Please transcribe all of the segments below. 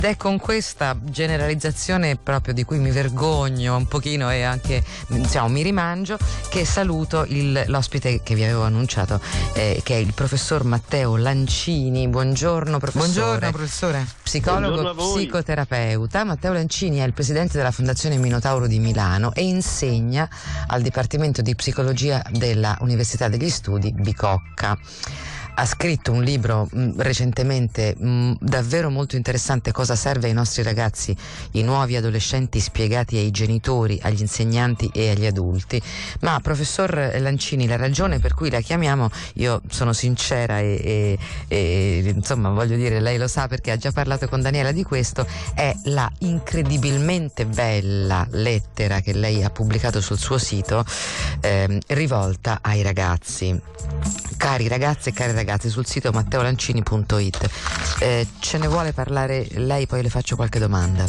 è con questa generalizzazione proprio di cui mi vergogno un pochino e anche mi rimangio che saluto l'ospite che vi avevo annunciato, che è il professor Matteo Lancini. Buongiorno professore. Buongiorno professore. Psicologo, psicoterapeuta. Matteo Lancini è il presidente della Fondazione Minotauro di Milano e insegna al Dipartimento di Psicologia della Università degli Studi Bicocca. Ha scritto un libro recentemente davvero molto interessante: Cosa serve ai nostri ragazzi, i nuovi adolescenti spiegati ai genitori, agli insegnanti e agli adulti. Ma professor Lancini, la ragione per cui la chiamiamo, io sono sincera e insomma voglio dire, lei lo sa perché ha già parlato con Daniela di questo, è la incredibilmente bella lettera che lei ha pubblicato sul suo sito, rivolta ai ragazzi. Cari ragazzi e cari ragazzi, sul sito matteolancini.it. Ce ne vuole parlare lei, poi le faccio qualche domanda.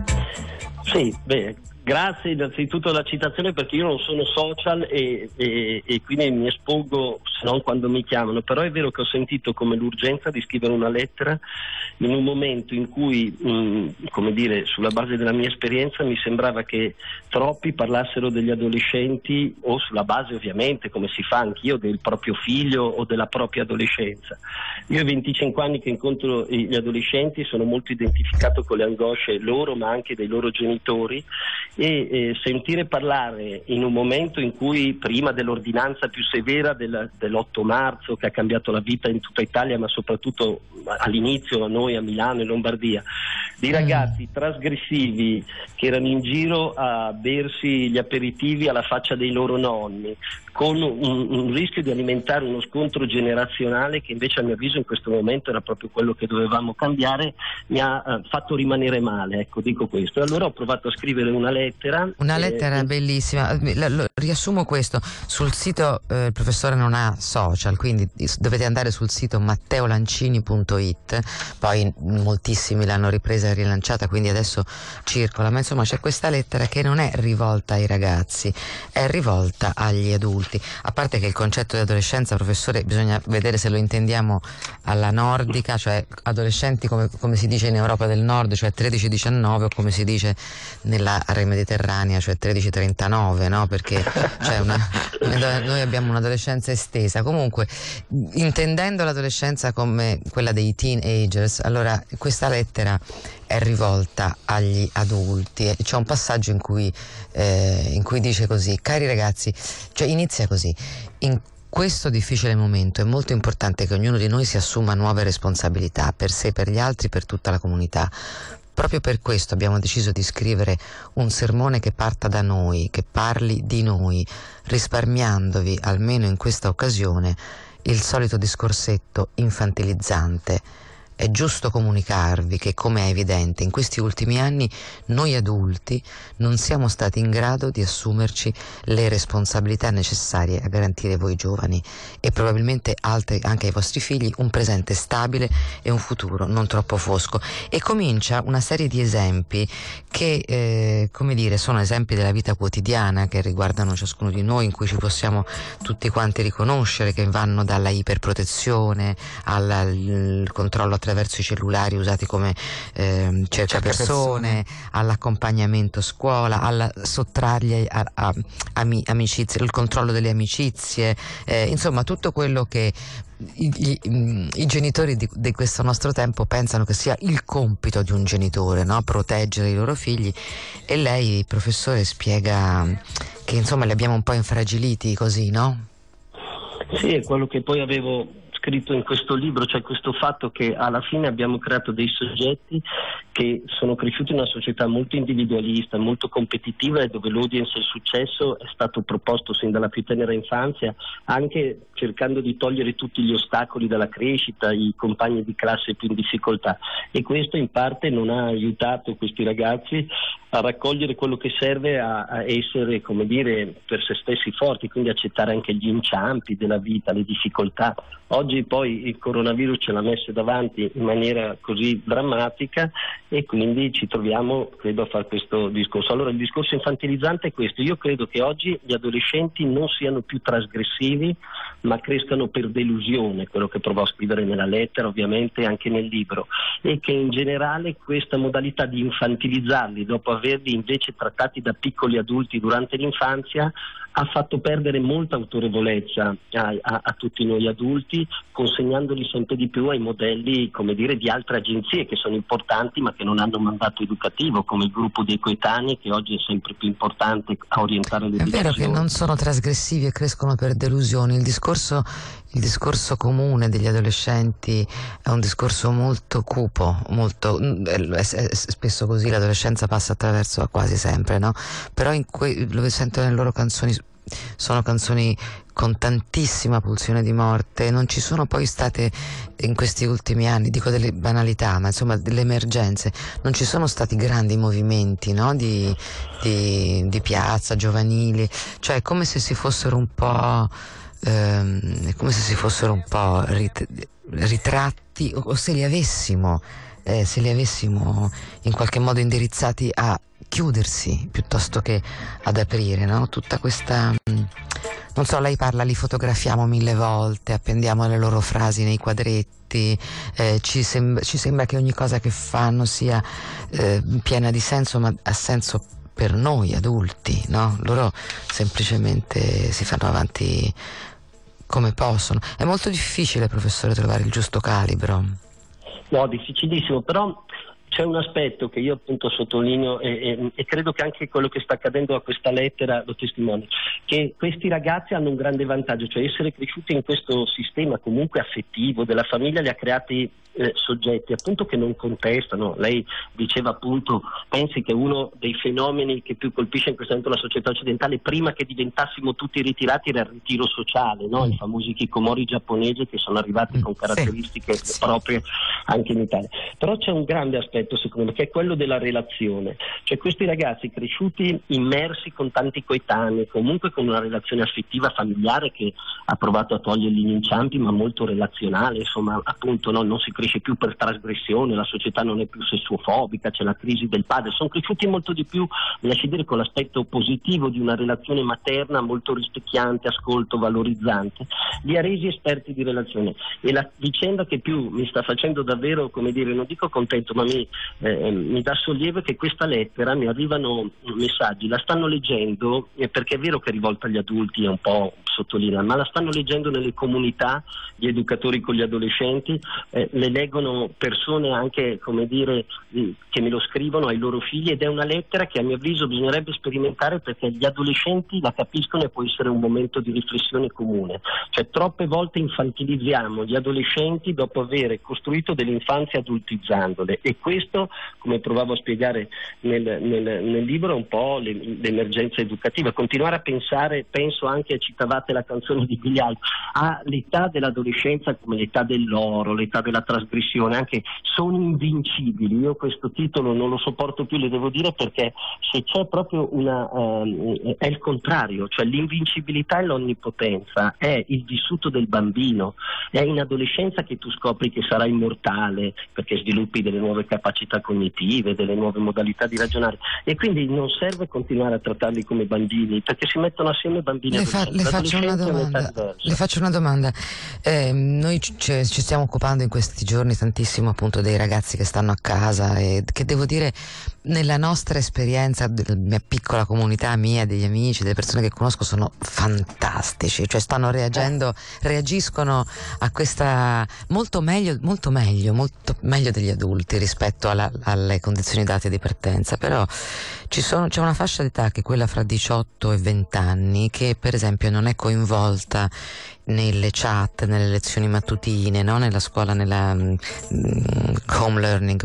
Sì, grazie innanzitutto della citazione, perché io non sono social e quindi mi espongo se non quando mi chiamano, però è vero che ho sentito come l'urgenza di scrivere una lettera in un momento in cui, come dire, sulla base della mia esperienza mi sembrava che troppi parlassero degli adolescenti, o sulla base ovviamente, come si fa anch'io, del proprio figlio o della propria adolescenza. Io ho 25 anni che incontro gli adolescenti, sono molto identificato con le angosce loro ma anche dei loro genitori, e sentire parlare in un momento in cui, prima dell'ordinanza più severa dell'8 marzo che ha cambiato la vita in tutta Italia, ma soprattutto all'inizio a noi a Milano e Lombardia, di ragazzi trasgressivi che erano in giro a bersi gli aperitivi alla faccia dei loro nonni, con un rischio di alimentare uno scontro generazionale che invece a mio avviso in questo momento era proprio quello che dovevamo cambiare, mi ha fatto rimanere male, ecco, dico questo. Allora ho provato a scrivere una lettera. Una lettera bellissima. Riassumo questo: sul sito il professore non ha social, quindi dovete andare sul sito matteolancini.it, poi moltissimi l'hanno ripresa e rilanciata, quindi adesso circola, ma insomma c'è questa lettera che non è rivolta ai ragazzi, è rivolta agli adulti. A parte che il concetto di adolescenza, professore, bisogna vedere se lo intendiamo alla nordica, cioè adolescenti come si dice in Europa del Nord, cioè 13-19, o come si dice nell'area mediterranea, cioè 13-39, no? Perché noi abbiamo un'adolescenza estesa. Comunque, intendendo l'adolescenza come quella dei teenagers, allora questa lettera è rivolta agli adulti. C'è un passaggio in cui dice così: cari ragazzi, cioè inizia così: in questo difficile momento è molto importante che ognuno di noi si assuma nuove responsabilità per sé, per gli altri, per tutta la comunità. Proprio per questo abbiamo deciso di scrivere un sermone che parta da noi, che parli di noi, risparmiandovi, almeno in questa occasione, il solito discorsetto infantilizzante. È giusto comunicarvi che, come è evidente, in questi ultimi anni noi adulti non siamo stati in grado di assumerci le responsabilità necessarie a garantire voi giovani e probabilmente altri anche ai vostri figli un presente stabile e un futuro non troppo fosco. E comincia una serie di esempi che, come dire, sono esempi della vita quotidiana che riguardano ciascuno di noi, in cui ci possiamo tutti quanti riconoscere, che vanno dalla iperprotezione al controllo attraverso i cellulari usati come cercapersone, all'accompagnamento scuola, alla sottrargli amicizie, il controllo delle amicizie, insomma tutto quello che i genitori di questo nostro tempo pensano che sia il compito di un genitore, no? Proteggere i loro figli. E lei, professore, spiega che insomma li abbiamo un po' infragiliti così, no? Sì, è quello che poi avevo scritto in questo libro, cioè questo fatto che alla fine abbiamo creato dei soggetti che sono cresciuti in una società molto individualista, molto competitiva, e dove l'audience e il successo è stato proposto sin dalla più tenera infanzia, anche cercando di togliere tutti gli ostacoli dalla crescita, i compagni di classe più in difficoltà, e questo in parte non ha aiutato questi ragazzi a raccogliere quello che serve a essere, come dire, per se stessi forti, quindi accettare anche gli inciampi della vita, le difficoltà. Oggi poi il coronavirus ce l'ha messo davanti in maniera così drammatica e quindi ci troviamo, credo, a fare questo discorso. Allora il discorso infantilizzante è questo: io credo che oggi gli adolescenti non siano più trasgressivi, ma crescano per delusione, quello che provo a scrivere nella lettera, ovviamente anche nel libro, e che in generale questa modalità di infantilizzarli dopo averli invece trattati da piccoli adulti durante l'infanzia ha fatto perdere molta autorevolezza a tutti noi adulti, consegnandoli sempre di più ai modelli, come dire, di altre agenzie che sono importanti ma che non hanno mandato educativo, come il gruppo dei coetanei, che oggi è sempre più importante a orientare le decisioni. È vero che non sono trasgressivi e crescono per delusioni. Il discorso comune degli adolescenti è un discorso molto cupo, è spesso così, l'adolescenza passa attraverso quasi sempre, no? Però lo sento nelle loro canzoni, sono canzoni con tantissima pulsione di morte. Non ci sono poi state in questi ultimi anni, dico delle banalità, ma insomma delle emergenze, non ci sono stati grandi movimenti, no? di piazza, giovanili, cioè è come se si fossero un po' ritratti, o se li avessimo in qualche modo indirizzati a chiudersi piuttosto che ad aprire, no? Tutta questa, non so, lei parla, li fotografiamo 1000 volte, appendiamo le loro frasi nei quadretti, ci sembra che ogni cosa che fanno sia piena di senso, ma ha senso per noi adulti, no? Loro semplicemente si fanno avanti come possono. È molto difficile, professore, trovare il giusto calibro. No, difficilissimo, però c'è un aspetto che io appunto sottolineo e credo che anche quello che sta accadendo a questa lettera lo testimonia, che questi ragazzi hanno un grande vantaggio, cioè essere cresciuti in questo sistema comunque affettivo della famiglia li ha creati soggetti appunto che non contestano. Lei diceva appunto, pensi che uno dei fenomeni che più colpisce in questo momento la società occidentale prima che diventassimo tutti ritirati era il ritiro sociale, no? I famosi hikikomori giapponesi che sono arrivati con caratteristiche proprie anche in Italia. Però c'è un grande aspetto secondo me che è quello della relazione, cioè questi ragazzi cresciuti immersi con tanti coetanei, comunque con una relazione affettiva familiare che ha provato a togliergli gli inciampi, ma molto relazionale, insomma appunto non si cresce più per trasgressione, la società non è più sessuofobica, c'è la crisi del padre, sono cresciuti molto di più, mi lasci dire, con l'aspetto positivo di una relazione materna molto rispecchiante, ascolto, valorizzante, li ha resi esperti di relazione. E la vicenda che più mi sta facendo davvero, come dire, non dico contento, ma mi dà sollievo, che questa lettera, mi arrivano messaggi, la stanno leggendo, perché è vero che è rivolta agli adulti, è un po' sottolinea, ma la stanno leggendo nelle comunità, gli educatori con gli adolescenti, le leggono persone anche, come dire, che me lo scrivono ai loro figli, ed è una lettera che a mio avviso bisognerebbe sperimentare, perché gli adolescenti la capiscono e può essere un momento di riflessione comune. Cioè troppe volte infantilizziamo gli adolescenti dopo aver costruito dell'infanzia adultizzandole, e questo, come provavo a spiegare nel libro, è un po' l'emergenza educativa. Continuare a pensare, penso anche, citavate la canzone di Billy Idol, all'età dell'adolescenza come l'età dell'oro, l'età della trasgressione, anche sono invincibili. Io questo titolo non lo sopporto più, le devo dire, perché se c'è proprio è il contrario, cioè l'invincibilità e l'onnipotenza è il vissuto del bambino, è in adolescenza che tu scopri che sarai immortale, perché sviluppi delle nuove capacità cognitive, delle nuove modalità di ragionare, e quindi non serve continuare a trattarli come bambini, perché si mettono assieme bambini e adolescenti. Le faccio una domanda. Noi ci stiamo occupando in questi giorni tantissimo appunto dei ragazzi che stanno a casa, e che, devo dire, nella nostra esperienza, della mia piccola comunità, mia, degli amici, delle persone che conosco, sono fantastici, cioè stanno reagiscono a questa molto meglio degli adulti rispetto alle condizioni date di partenza. Però c'è una fascia d'età, che è quella fra 18 e 20 anni, che per esempio non è coinvolta nelle chat, nelle lezioni mattutine, no? Nella scuola, nella home learning,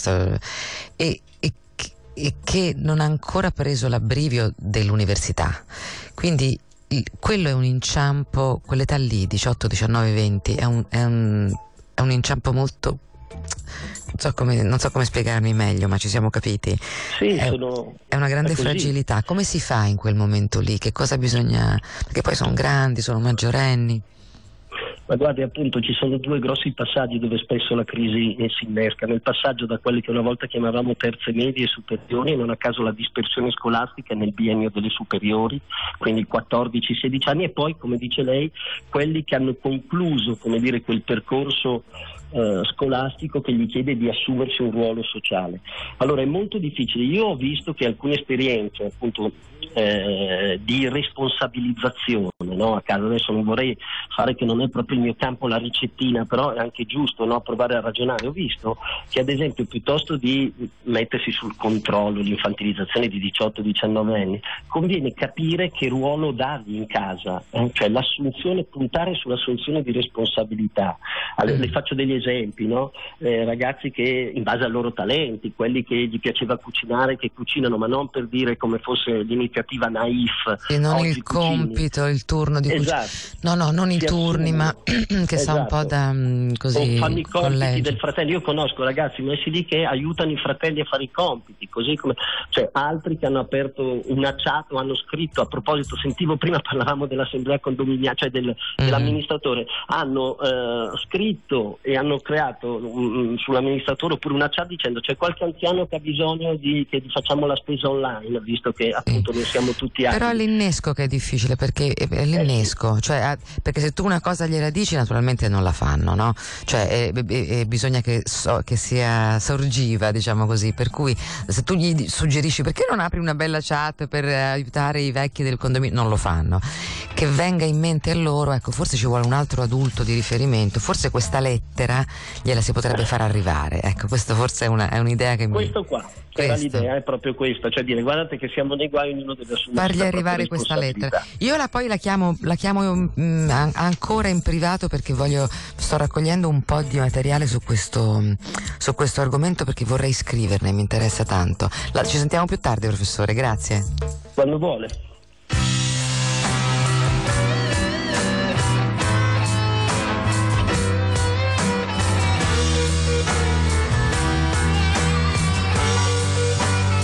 e che non ha ancora preso l'abbrivio dell'università. Quindi quello è un inciampo, quell'età lì, 18, 19, 20, è un inciampo molto non so come spiegarmi meglio, ma ci siamo capiti. Sì, è una grande fragilità. Come si fa in quel momento lì? Che cosa bisogna? Perché poi sono grandi, sono maggiorenni. Ma guardi, appunto, ci sono due grossi passaggi dove spesso la crisi si innesca. Nel passaggio da quelli che una volta chiamavamo terze medie e superiori, non a caso la dispersione scolastica nel biennio delle superiori, quindi 14-16 anni, e poi, come dice lei, quelli che hanno concluso, come dire, quel percorso scolastico che gli chiede di assumersi un ruolo sociale. Allora è molto difficile. Io ho visto che alcune esperienze, appunto, di responsabilizzazione, no? A caso, adesso non vorrei fare che non è proprio il mio campo la ricettina, però è anche giusto, no? Provare a ragionare. Ho visto che, ad esempio, piuttosto di mettersi sul controllo, l'infantilizzazione di 18-19 anni, conviene capire che ruolo dargli in casa, cioè l'assunzione, puntare sull'assunzione di responsabilità. Allora, le faccio degli esempi, no? Ragazzi che, in base ai loro talenti, quelli che gli piaceva cucinare, che cucinano, ma non per dire come fosse l'iniziativa naif. E non il compito, il turno di esatto. No, non i turni, ma che sa un po' da così. O fanno i compiti del fratello. Io conosco ragazzi messi lì che aiutano i fratelli a fare i compiti, così come altri che hanno aperto una chat o hanno scritto, a proposito, sentivo prima parlavamo dell'assemblea condominiale, cioè dell'amministratore, hanno scritto e hanno creato sull'amministratore oppure una chat dicendo c'è qualche anziano che ha bisogno che gli facciamo la spesa online, visto che appunto non siamo tutti Però è l'innesco che è difficile, perché è l'innesco, cioè perché se tu una cosa gliela dici naturalmente non la fanno, no? Cioè bisogna che sia sorgiva, diciamo così, per cui se tu gli suggerisci perché non apri una bella chat per aiutare i vecchi del condominio, non lo fanno. Che venga in mente a loro, ecco, forse ci vuole un altro adulto di riferimento, forse questa lettera gliela si potrebbe far arrivare, ecco, questo forse è un'idea che questo qua era l'idea, è proprio questa, cioè dire guardate che siamo nei guai, ognuno deve assumersi fargli arrivare questa lettera. Io poi la chiamo ancora in privato, perché sto raccogliendo un po' di materiale su questo argomento, perché vorrei scriverne, mi interessa tanto. Ci sentiamo più tardi, professore, grazie. Quando vuole.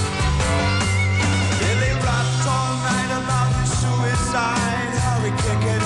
How we kick it